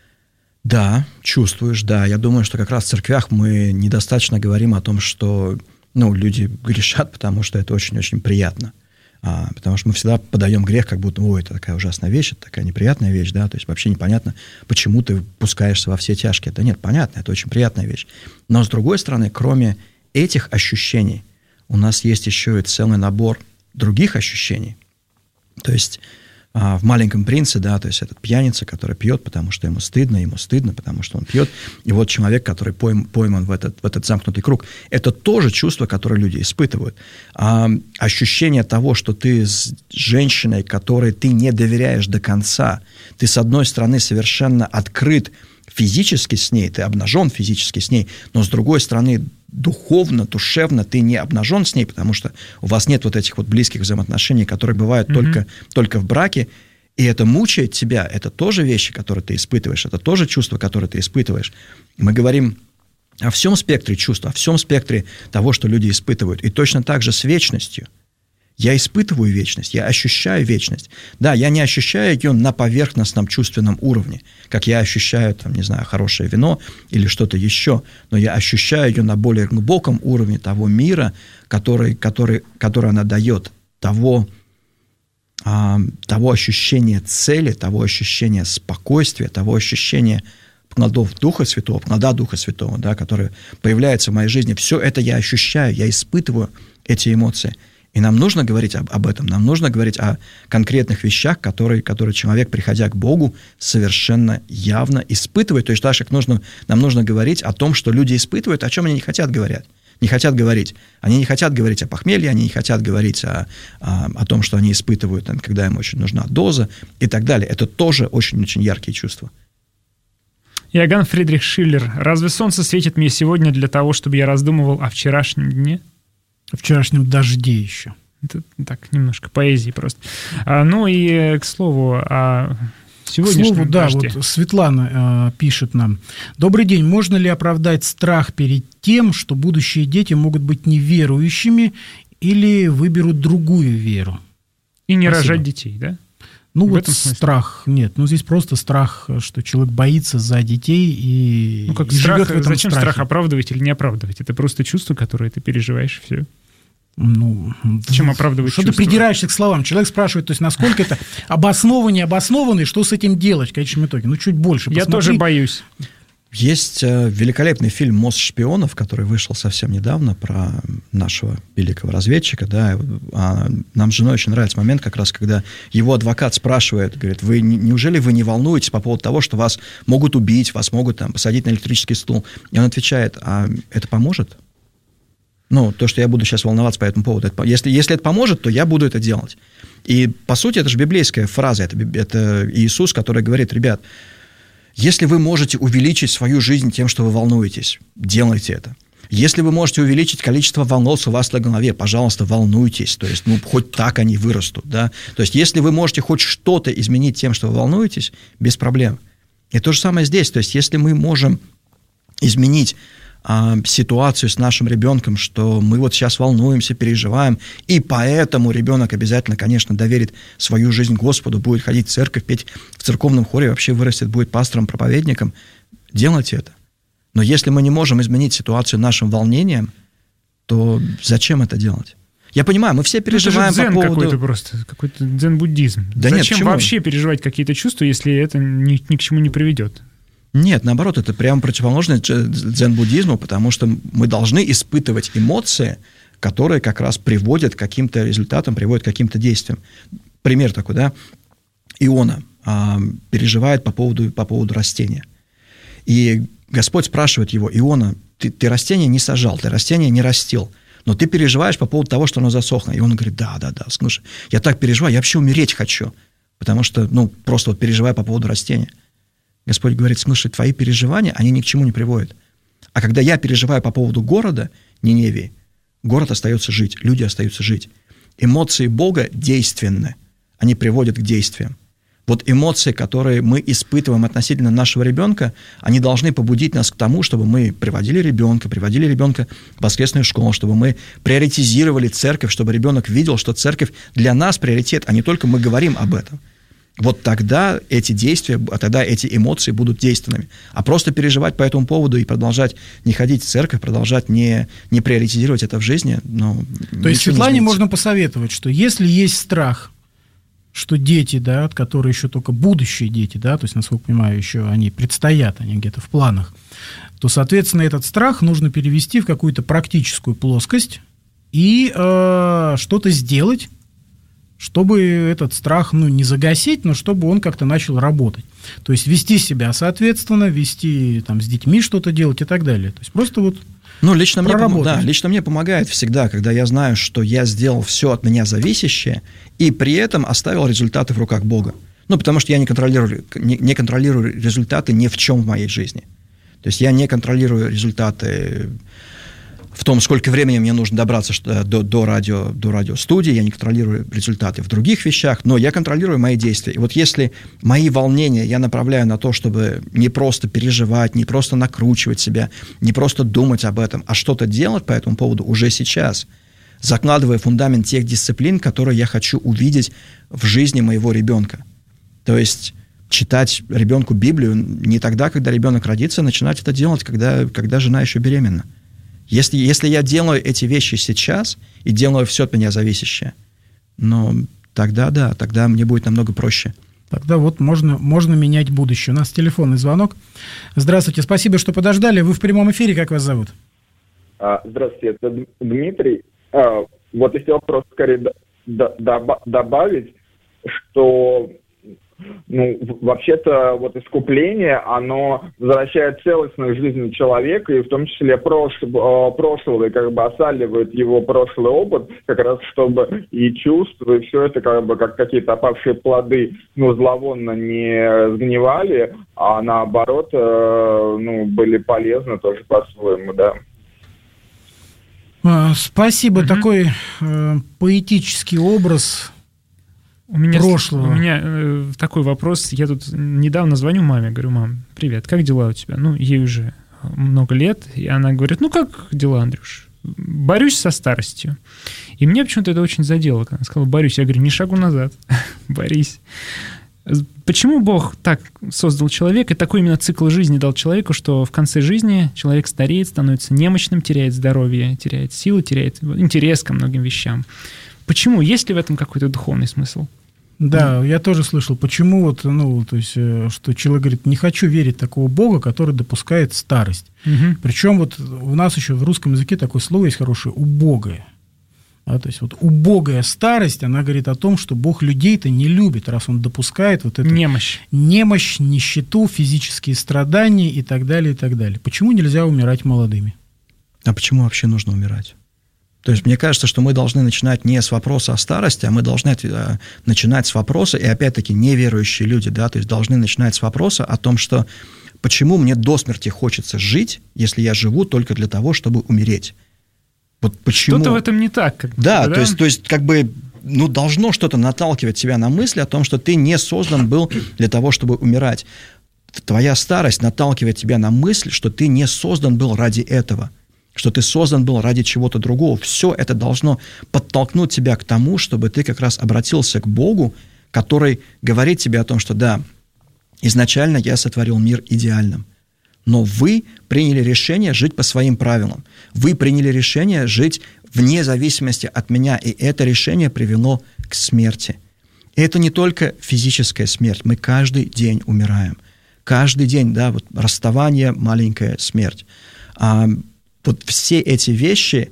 Да, чувствуешь, да. Я думаю, что как раз в церквях мы недостаточно говорим о том, что ну, люди грешат, потому что это очень-очень приятно. А, потому что мы всегда подаем грех, как будто, ой, это такая ужасная вещь, это такая неприятная вещь, да, то есть вообще непонятно, почему ты пускаешься во все тяжкие. Да нет, понятно, это очень приятная вещь. Но с другой стороны, кроме этих ощущений, у нас есть еще и целый набор других ощущений. То есть а, в «Маленьком принце», да, то есть этот пьяница, который пьет, потому что ему стыдно, ему стыдно, потому что он пьет. И вот человек, который пойм, пойман в этот, в этот замкнутый круг, это тоже чувство, которое люди испытывают. А, ощущение того, что ты с женщиной, которой ты не доверяешь до конца, ты, с одной стороны, совершенно открыт физически с ней, ты обнажен физически с ней, но с другой стороны, духовно, душевно ты не обнажен с ней, потому что у вас нет вот этих вот близких взаимоотношений, которые бывают mm-hmm. только, только в браке, и это мучает тебя, это тоже вещи, которые ты испытываешь, это тоже чувства, которые ты испытываешь. Мы говорим о всем спектре чувств, о всем спектре того, что люди испытывают, и точно так же с вечностью. Я испытываю вечность, я ощущаю вечность. Да, я не ощущаю ее на поверхностном чувственном уровне, как я ощущаю, там, не знаю, хорошее вино или что-то еще, но я ощущаю ее на более глубоком уровне того мира, который, который, который она дает, того, а, того ощущения цели, того ощущения спокойствия, того ощущения плодов Духа Святого, плода Духа Святого, да, который появляется в моей жизни. Все это я ощущаю, я испытываю эти эмоции. И нам нужно говорить об, об этом, нам нужно говорить о конкретных вещах, которые, которые человек, приходя к Богу, совершенно явно испытывает. То есть так, как нужно, нам нужно говорить о том, что люди испытывают, о чем они не хотят говорить. Не хотят говорить. Они не хотят говорить о похмелье, они не хотят говорить о, о, о том, что они испытывают, там, когда им очень нужна доза и так далее. Это тоже очень-очень яркие чувства. Иоганн Фридрих Шиллер. Разве солнце светит мне сегодня для того, чтобы я раздумывал о вчерашнем дне? О вчерашнем дожде еще. Это так, немножко поэзии просто. А, ну и, к слову, о сегодняшнем К слову, да, дожде. вот Светлана э, пишет нам. Добрый день. Можно ли оправдать страх перед тем, что будущие дети могут быть неверующими или выберут другую веру? И не Спасибо. Рожать детей, да? Ну В вот этом смысле? страх, нет, ну здесь просто страх, что человек боится за детей и, ну, как и страх, живет в этом зачем страхе. страх оправдывать или не оправдывать? Это просто чувство, которое ты переживаешь, все. Ну, Зачем оправдывать что чувства? ты придираешься к словам? Человек спрашивает, то есть насколько это обоснованно, необоснованно, и что с этим делать в конечном итоге? Ну, чуть больше Я посмотри. тоже боюсь. Есть э, великолепный фильм «Мост шпионов», который вышел совсем недавно, про нашего великого разведчика. Да, а нам с женой очень нравится момент, как раз, когда его адвокат спрашивает, говорит, вы, неужели вы не волнуетесь по поводу того, что вас могут убить, вас могут там, посадить на электрический стул? И он отвечает, а это поможет? Ну, то, что я буду сейчас волноваться по этому поводу. Это, если, если это поможет, то я буду это делать. И, по сути, это же библейская фраза. Это, это Иисус, который говорит, ребят, если вы можете увеличить свою жизнь тем, что вы волнуетесь, делайте это. Если вы можете увеличить количество волос у вас на голове, пожалуйста, волнуйтесь. То есть, ну, хоть так они вырастут, да. То есть, если вы можете хоть что-то изменить тем, что вы волнуетесь, без проблем. И то же самое здесь. То есть, если мы можем изменить а, ситуацию с нашим ребенком, что мы вот сейчас волнуемся, переживаем, и поэтому ребенок обязательно, конечно, доверит свою жизнь Господу, будет ходить в церковь, петь в церковном хоре, вообще вырастет, будет пастором, проповедником, делайте это. Но если мы не можем изменить ситуацию нашим волнением, то зачем это делать? Я понимаю, мы все переживаем ну, это же дзен по поводу... какой-то просто, какой-то дзен-буддизм. Да зачем нет, вообще переживать какие-то чувства, если это ни, ни к чему не приведет? Нет, наоборот, это прямо противоположно дзен-буддизму, потому что мы должны испытывать эмоции которые как раз приводят к каким-то результатам, приводят к каким-то действиям. Пример такой, да, Иона а, переживает по поводу, по поводу растения. И Господь спрашивает его: Иона, ты, ты растение не сажал, ты растение не растил, но ты переживаешь по поводу того, что оно засохло. И он говорит: да, да, да, слушай, я так переживаю, я вообще умереть хочу, потому что, ну, просто вот переживаю по поводу растения. Господь говорит: слушай, твои переживания, они ни к чему не приводят. А когда я переживаю по поводу города Ниневии, город остается жить, люди остаются жить. Эмоции Бога действенны, они приводят к действиям. Вот эмоции, которые мы испытываем относительно нашего ребенка, они должны побудить нас к тому, чтобы мы приводили ребенка, приводили ребенка в воскресную школу, чтобы мы приоритизировали церковь, чтобы ребенок видел, что церковь для нас приоритет, а не только мы говорим об этом. Вот тогда эти действия, тогда эти эмоции будут действенными. А просто переживать по этому поводу и продолжать не ходить в церковь, продолжать не, не приоритизировать это в жизни, ну... То есть Светлане можно посоветовать, что если есть страх, что дети, да, которые еще только будущие дети, да, то есть, насколько я понимаю, еще они предстоят, они где-то в планах, то, соответственно, этот страх нужно перевести в какую-то практическую плоскость и э, что-то сделать, чтобы этот страх, ну, не загасить, но чтобы он как-то начал работать. То есть вести себя соответственно, вести там с детьми что-то делать и так далее. То есть просто вот ну, лично мне, пом- да, лично мне помогает всегда, когда я знаю, что я сделал все от меня зависящее, и при этом оставил результаты в руках Бога. Ну, потому что я не контролирую, не, не контролирую результаты ни в чем в моей жизни. То есть я не контролирую результаты в том, сколько времени мне нужно добраться до, до, радио, до радиостудии, я не контролирую результаты в других вещах, но я контролирую мои действия. И вот если мои волнения я направляю на то, чтобы не просто переживать, не просто накручивать себя, не просто думать об этом, а что-то делать по этому поводу уже сейчас, закладывая фундамент тех дисциплин, которые я хочу увидеть в жизни моего ребенка. То есть читать ребенку Библию не тогда, когда ребенок родится, начинать это делать, когда, когда жена еще беременна. Если, если я делаю эти вещи сейчас и делаю все от меня зависящее, ну, тогда да, тогда мне будет намного проще. Тогда вот можно, можно менять будущее. У нас телефонный звонок. Здравствуйте, спасибо, что подождали. Вы в прямом эфире, как вас зовут? А, здравствуйте, это Дмитрий. А, вот если вопрос скорее д- д- доб- добавить, что... Ну, вообще-то, вот искупление, оно возвращает целостность жизни человека, и в том числе прошлое, прошлое, как бы осаливает его прошлый опыт, как раз чтобы и чувства, и все это как бы как какие-то опавшие плоды, ну, зловонно не сгнивали, а наоборот, э, ну, были полезны тоже по-своему, да. Спасибо, угу. Такой э, поэтический образ. У меня, прошлого. У меня э, такой вопрос. Я тут недавно звоню маме, говорю: мам, привет, как дела у тебя? Ну, ей уже много лет. И она говорит: ну, как дела, Андрюш? Борюсь со старостью. И мне почему-то это очень задело. Когда она сказала: борюсь. Я говорю: ни шагу назад. Борись. Почему Бог так создал человека, и такой именно цикл жизни дал человеку, что в конце жизни человек стареет, становится немощным, теряет здоровье, теряет силу, теряет интерес ко многим вещам? Почему? Есть ли в этом какой-то духовный смысл? Да, я тоже слышал, почему вот, ну, то есть, что человек говорит: не хочу верить в такого Бога, который допускает старость. Угу. Причем вот у нас еще в русском языке такое слово есть хорошее — убогое. Да, то есть вот убогая старость, она говорит о том, что Бог людей-то не любит, раз Он допускает вот эту немощь, немощь, нищету, физические страдания и так далее, и так далее. Почему нельзя умирать молодыми? А почему вообще нужно умирать? То есть мне кажется, что мы должны начинать не с вопроса о старости, а мы должны начинать с вопроса, и опять-таки неверующие люди, да, то есть должны начинать с вопроса о том, что почему мне до смерти хочется жить, если я живу только для того, чтобы умереть. Вот почему? Что-то в этом не так. Как да, да, то есть, то есть как бы, ну, должно что-то наталкивать тебя на мысли о том, что ты не создан был для того, чтобы умирать. Твоя старость наталкивает тебя на мысль, что ты не создан был ради этого, что ты создан был ради чего-то другого. Все это должно подтолкнуть тебя к тому, чтобы ты как раз обратился к Богу, который говорит тебе о том, что да, изначально я сотворил мир идеальным, но вы приняли решение жить по своим правилам. Вы приняли решение жить вне зависимости от меня, и это решение привело к смерти. И это не только физическая смерть. Мы каждый день умираем. Каждый день, да, вот расставание, маленькая смерть. А вот все эти вещи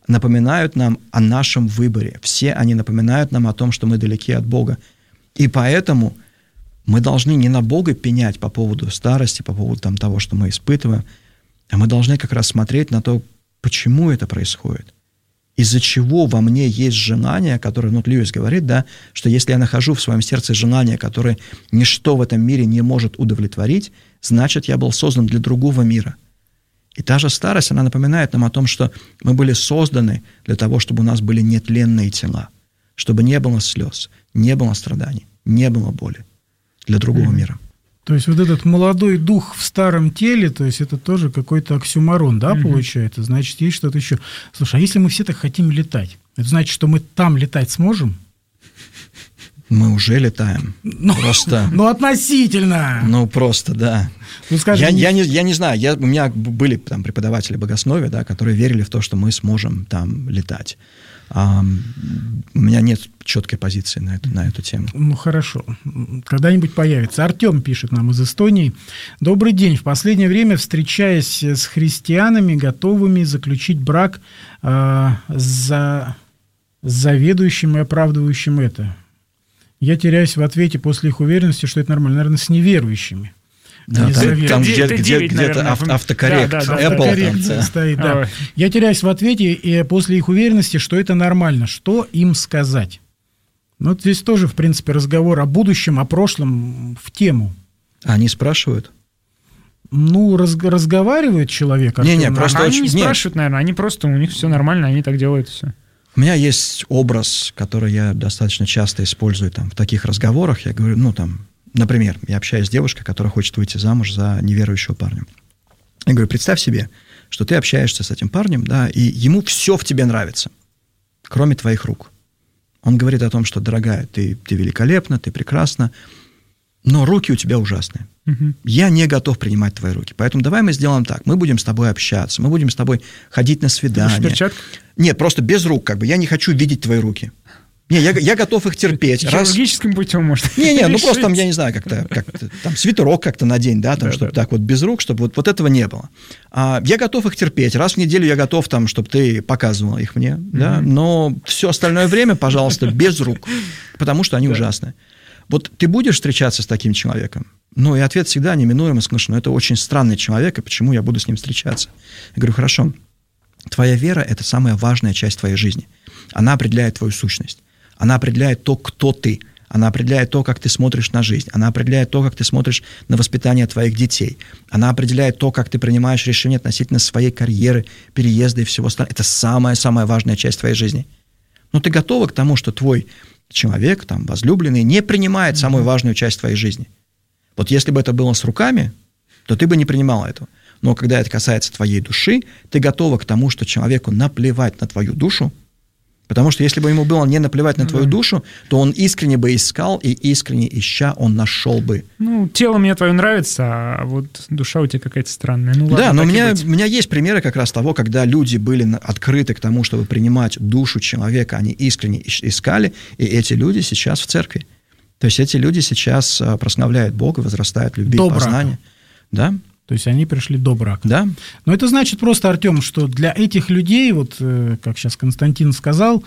напоминают нам о нашем выборе. Все они напоминают нам о том, что мы далеки от Бога. И поэтому мы должны не на Бога пенять по поводу старости, по поводу там, того, что мы испытываем, а мы должны как раз смотреть на то, почему это происходит. Из-за чего во мне есть желание, которое, ну, Льюис говорит, да, что если я нахожу в своем сердце желание, которое ничто в этом мире не может удовлетворить, значит, я был создан для другого мира. И та же старость, она напоминает нам о том, что мы были созданы для того, чтобы у нас были нетленные тела, чтобы не было слез, не было страданий, не было боли для другого mm-hmm. мира. То есть вот этот молодой дух в старом теле, то есть это тоже какой-то оксюморон, да, mm-hmm. получается? Значит, есть что-то еще. Слушай, а если мы все так хотим летать, это значит, что мы там летать сможем? Мы уже летаем. Ну, просто, ну относительно. Ну, просто, да. Ну, скажи, я, я, не, я не знаю, я, у меня были там преподаватели богословия, да, которые верили в то, что мы сможем там летать. А, у меня нет четкой позиции на эту, на эту тему. Ну, хорошо. Когда-нибудь появится. Артем пишет нам из Эстонии. Добрый день. В последнее время, встречаясь с христианами, готовыми заключить брак э, за заведующим и оправдывающим это, я теряюсь в ответе после их уверенности, что это нормально. Наверное, с неверующими. Да, там, там где, где, где-то наверное, ав- автокоррект, да, да, да, Apple автокоррект там, стоит, да. Я теряюсь в ответе и после их уверенности, что это нормально. Что им сказать? Ну, вот здесь тоже, в принципе, разговор о будущем, о прошлом в тему. Они спрашивают? Ну, раз, разговаривает человек. Не, не, просто а очень... Они не Нет. спрашивают, наверное, они просто, у них все нормально, они так делают, все. У меня есть образ, который я достаточно часто использую там, в таких разговорах. Я говорю, ну, там, например, я общаюсь с девушкой, которая хочет выйти замуж за неверующего парня. Я говорю, представь себе, что ты общаешься с этим парнем, да, и ему все в тебе нравится, кроме твоих рук. Он говорит о том, что, дорогая, ты, ты великолепна, ты прекрасна, но руки у тебя ужасные. Угу. Я не готов принимать твои руки. Поэтому давай мы сделаем так. Мы будем с тобой общаться, мы будем с тобой ходить на свидания. Нет, просто без рук, как бы. Я не хочу видеть твои руки. Не, я, я готов их терпеть. Хирургическим раз... путем, может. Не-не, ну просто там, я не знаю, как-то, как-то там свитерок как-то надень, да, там, да, чтобы да. так вот без рук, чтобы вот, вот этого не было. А, я готов их терпеть. Раз в неделю я готов, там, чтобы ты показывала их мне, mm-hmm. да, но все остальное время, пожалуйста, без рук, потому что они да. ужасные. Вот ты будешь встречаться с таким человеком? Ну, и ответ всегда неминуемо слышно. Это очень странный человек, и почему я буду с ним встречаться? Я говорю, хорошо, твоя вера – это самая важная часть твоей жизни. Она определяет твою сущность. Она определяет то, кто ты. Она определяет то, как ты смотришь на жизнь. Она определяет то, как ты смотришь на воспитание твоих детей. Она определяет то, как ты принимаешь решения относительно своей карьеры, переезда и всего остального. Это самая-самая важная часть твоей жизни. Но ты готова к тому, что твой человек, там, возлюбленный, не принимает mm-hmm. самую важную часть твоей жизни? Вот если бы это было с руками, то ты бы не принимала этого. Но когда это касается твоей души, ты готова к тому, что человеку наплевать на твою душу, потому что если бы ему было не наплевать на твою душу, то он искренне бы искал, и искренне ища он нашел бы. Ну, тело мне твое нравится, а вот душа у тебя какая-то странная. Ну, ладно, да, но у меня, у меня есть примеры как раз того, когда люди были открыты к тому, чтобы принимать душу человека, они искренне искали, и эти люди сейчас в церкви. То есть эти люди сейчас прославляют Бога, возрастают в любви и познании. Да. То есть они пришли до брака. Да. Но это значит просто, Артем, что для этих людей, вот как сейчас Константин сказал,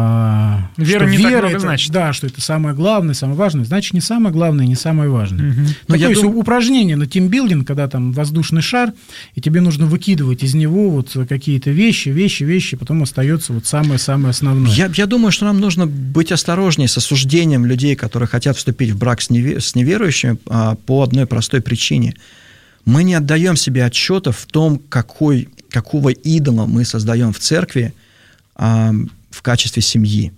вера не вера так много это, значит. Да, что это самое главное, самое важное. Значит, не самое главное, не самое важное. Угу. Такое дум... упражнение на тимбилдинг, когда там воздушный шар, и тебе нужно выкидывать из него вот какие-то вещи, вещи, вещи, потом остается вот самое-самое основное. Я, я думаю, что нам нужно быть осторожнее с осуждением людей, которые хотят вступить в брак с, неве... с неверующими а, по одной простой причине. Мы не отдаем себе отчета в том, какой, какого идола мы создаем в церкви а, в качестве семьи.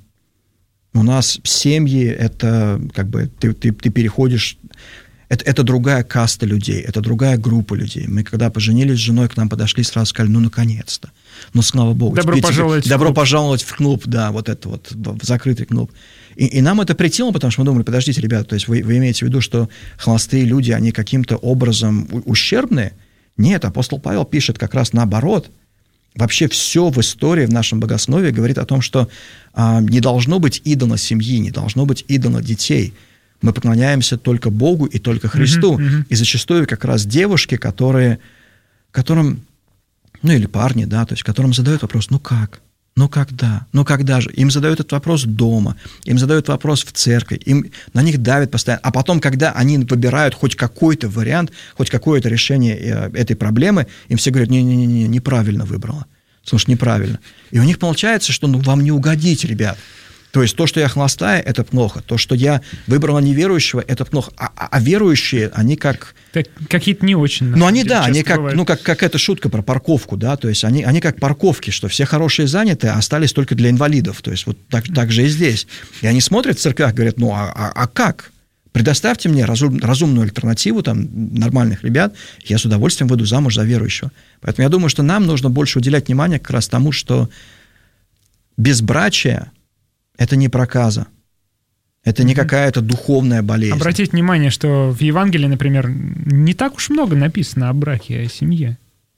У нас семьи – это как бы ты, ты, ты переходишь… Это, это другая каста людей, это другая группа людей. Мы когда поженились с женой, к нам подошли, сразу сказали, ну, наконец-то. Ну, слава Богу. Добро теперь, пожаловать теперь, в добро клуб. пожаловать в клуб, да, вот это вот, в закрытый клуб. И, и нам это претило, потому что мы думали, подождите, ребята, то есть вы, вы имеете в виду, что холостые люди, они каким-то образом ущербные? Нет, апостол Павел пишет как раз наоборот. Вообще все в истории, в нашем богословии говорит о том, что а, не должно быть идола семьи, не должно быть идола детей. Мы поклоняемся только Богу и только Христу. Uh-huh, uh-huh. И зачастую как раз девушки, которые, которым, ну или парни, да, то есть которым задают вопрос, ну как? Ну когда? Ну когда же? Им задают этот вопрос дома, им задают вопрос в церкви, им, на них давят постоянно. А потом, когда они выбирают хоть какой-то вариант, хоть какое-то решение этой проблемы, им все говорят, не-не-не, неправильно выбрала. Слушай, неправильно. И у них получается, что ну, вам не угодить, ребят. То есть то, что я холостая, это плохо. То, что я выбрала неверующего, это плохо. А, а, а верующие, они как... Так, какие-то не очень. Ну, они, да, они как, ну, как, как эта шутка про парковку, да, то есть они, они как парковки, что все хорошие заняты, а остались только для инвалидов. То есть вот так, так же и здесь. И они смотрят в церквях, говорят, ну, а, а, а как? Предоставьте мне разум, разумную альтернативу, там, нормальных ребят, я с удовольствием выйду замуж за верующего. Поэтому я думаю, что нам нужно больше уделять внимание как раз тому, что безбрачие – это не проказа, это не какая-то духовная болезнь. Обратите внимание, что в Евангелии, например, не так уж много написано о браке, о семье.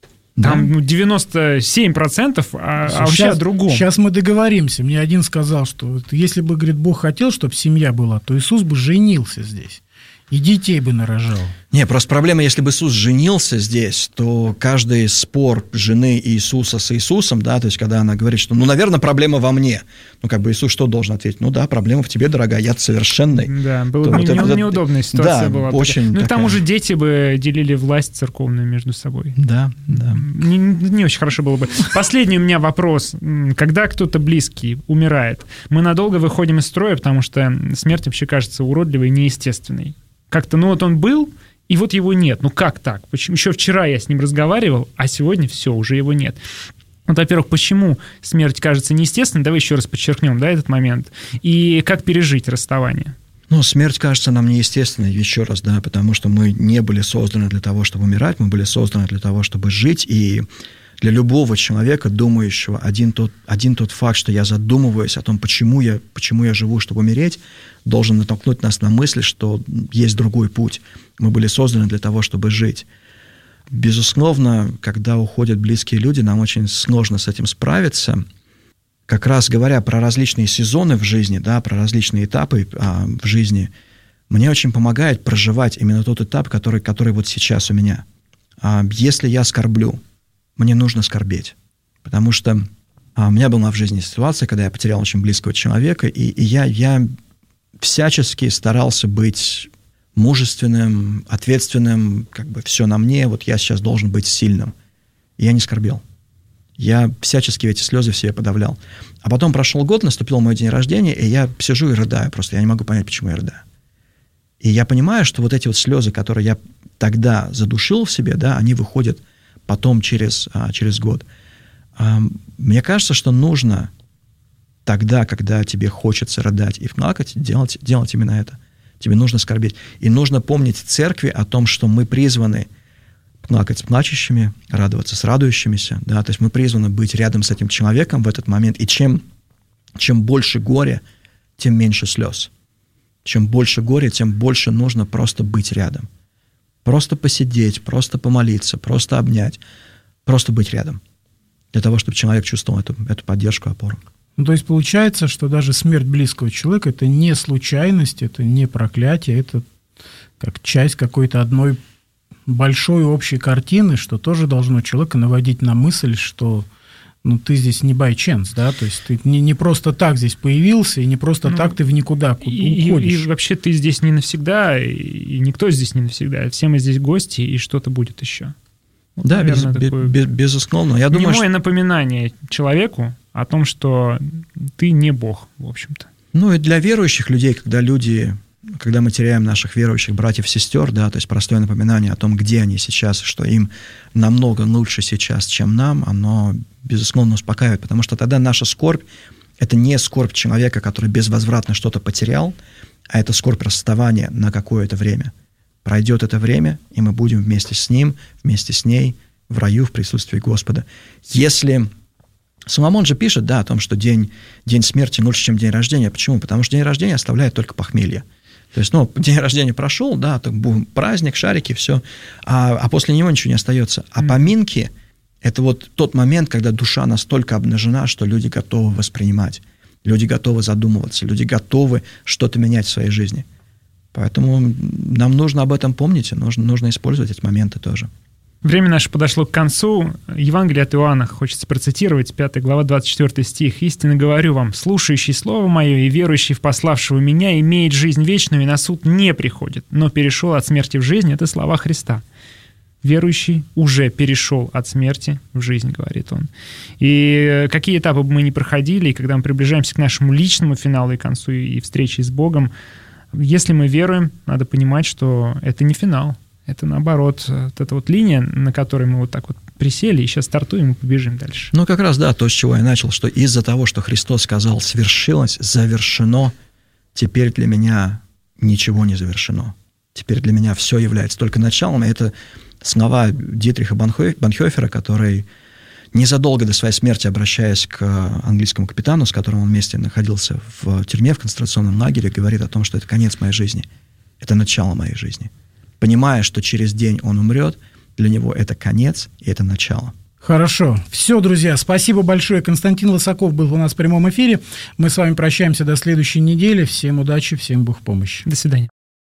Там да? ну, девяносто семь процентов, а, а вообще сейчас, о другом. Сейчас мы договоримся. Мне один сказал, что если бы, говорит, Бог хотел, чтобы семья была, то Иисус бы женился здесь. И детей бы нарожал. Не, просто проблема, если бы Иисус женился здесь, то каждый спор жены Иисуса с Иисусом, да, то есть когда она говорит, что, ну, наверное, проблема во мне. Ну, как бы Иисус что должен ответить? Ну, да, проблема в тебе, дорогая, я совершенный. Да, была не, вот не, это, неудобная ситуация да, была. Очень ну, такая... к тому же дети бы делили власть церковную между собой. Да, да. Не, не очень хорошо было бы. Последний у меня вопрос. Когда кто-то близкий умирает, мы надолго выходим из строя, потому что смерть вообще кажется уродливой и неестественной. Как-то, ну вот он был, и вот его нет. Ну как так? Почему? Еще вчера я с ним разговаривал, а сегодня все, уже его нет. Вот, во-первых, почему смерть кажется неестественной? Давай еще раз подчеркнем, да, этот момент. И как пережить расставание? Ну, смерть кажется нам неестественной, еще раз, да, потому что мы не были созданы для того, чтобы умирать, мы были созданы для того, чтобы жить, и для любого человека, думающего, один тот, один тот факт, что я задумываюсь о том, почему я, почему я живу, чтобы умереть, должен натолкнуть нас на мысль, что есть другой путь. Мы были созданы для того, чтобы жить. Безусловно, когда уходят близкие люди, нам очень сложно с этим справиться. Как раз говоря про различные сезоны в жизни, да, про различные этапы а, в жизни, мне очень помогает проживать именно тот этап, который, который вот сейчас у меня. А, если я скорблю, мне нужно скорбеть, потому что а, у меня была в жизни ситуация, когда я потерял очень близкого человека, и, и я, я всячески старался быть мужественным, ответственным, как бы все на мне, вот я сейчас должен быть сильным. И я не скорбел. Я всячески эти слезы все подавлял. А потом прошел год, наступил мой день рождения, и я сижу и рыдаю просто, я не могу понять, почему я рыдаю. И я понимаю, что вот эти вот слезы, которые я тогда задушил в себе, да, они выходят потом через, а, через год. А, мне кажется, что нужно тогда, когда тебе хочется рыдать и плакать, делать, делать именно это. Тебе нужно скорбеть. И нужно помнить в церкви о том, что мы призваны плакать с плачущими, радоваться с радующимися. Да? То есть мы призваны быть рядом с этим человеком в этот момент. И чем, чем больше горя, тем меньше слез. Чем больше горя, тем больше нужно просто быть рядом. Просто посидеть, просто помолиться, просто обнять, просто быть рядом. Для того, чтобы человек чувствовал эту, эту поддержку, опору. Ну, то есть получается, что даже смерть близкого человека – это не случайность, это не проклятие, это как часть какой-то одной большой общей картины, что тоже должно человека наводить на мысль, что ну, ты здесь не by chance, да, то есть ты не, не просто так здесь появился, и не просто ну, так ты в никуда и, уходишь. И, и вообще ты здесь не навсегда, и никто здесь не навсегда, все мы здесь гости, и что-то будет еще. Вот, да, наверное, без, такое без, безусловно. Я думаю, немое что... напоминание человеку о том, что ты не Бог, в общем-то. Ну и для верующих людей, когда люди, когда мы теряем наших верующих братьев и сестер, да, то есть простое напоминание о том, где они сейчас, что им намного лучше сейчас, чем нам, оно, безусловно, успокаивает, потому что тогда наша скорбь – это не скорбь человека, который безвозвратно что-то потерял, а это скорбь расставания на какое-то время. Пройдет это время, и мы будем вместе с ним, вместе с ней в раю в присутствии Господа. Если... Соломон же пишет, да, о том, что день, день смерти лучше, чем день рождения. Почему? Потому что день рождения оставляет только похмелье. То есть, ну, день рождения прошел, да, так, праздник, шарики, все, а, а после него ничего не остается. А поминки – это вот тот момент, когда душа настолько обнажена, что люди готовы воспринимать, люди готовы задумываться, люди готовы что-то менять в своей жизни. Поэтому нам нужно об этом помнить, и нужно, нужно использовать эти моменты тоже. Время наше подошло к концу. Евангелие от Иоанна хочется процитировать, пятая глава, двадцать четвёртый стих. «Истинно говорю вам, слушающий слово мое и верующий в пославшего меня имеет жизнь вечную и на суд не приходит, но перешел от смерти в жизнь». Это слова Христа. Верующий уже перешел от смерти в жизнь, говорит он. И какие этапы бы мы ни проходили, и когда мы приближаемся к нашему личному финалу и концу, и встрече с Богом, если мы веруем, надо понимать, что это не финал. Это, наоборот, вот эта вот линия, на которой мы вот так вот присели, и сейчас стартуем и побежим дальше. Ну, как раз, да, то, с чего я начал, что из-за того, что Христос сказал «свершилось», «завершено», теперь для меня ничего не завершено. Теперь для меня все является только началом. И это слова Дитриха Бонхофера, который незадолго до своей смерти, обращаясь к английскому капитану, с которым он вместе находился в тюрьме, в концентрационном лагере, говорит о том, что это конец моей жизни, это начало моей жизни. Понимая, что через день он умрет, для него это конец и это начало. Хорошо. Все, друзья, спасибо большое. Константин Лысаков был у нас в прямом эфире. Мы с вами прощаемся до следующей недели. Всем удачи, всем Бог в помощь. До свидания.